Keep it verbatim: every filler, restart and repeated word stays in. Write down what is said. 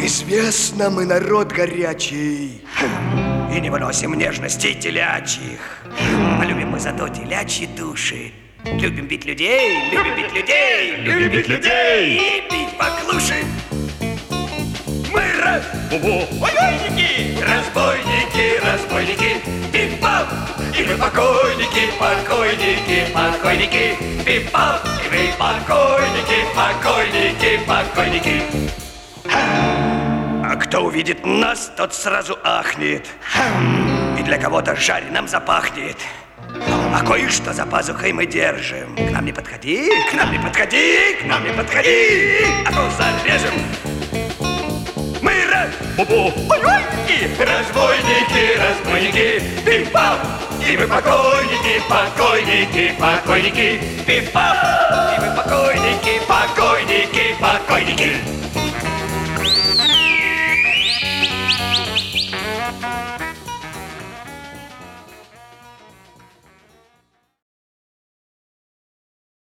известно, мы народ горячий и не выносим нежностей телячьих. А любим мы зато телячьи души. Любим бить людей, любим бить людей, любим бить людей и бить поклуши. Мы разбойники, разбойники, разбойники, пип-пап, и мы покойники, покойники, покойники, пип-пап, и мы покойники, покойники, покойники. А кто увидит нас, тот сразу ахнет, и для кого-то жареным запахнет. А кое-что за пазухой мы держим. К нам не подходи, к нам не подходи, к нам не подходи, а то зарежем. Мы разбойники, разбойники, разбойники, пип-пап, и мы покойники, покойники, покойники, пип-пап, и мы покойники, покойники, покойники.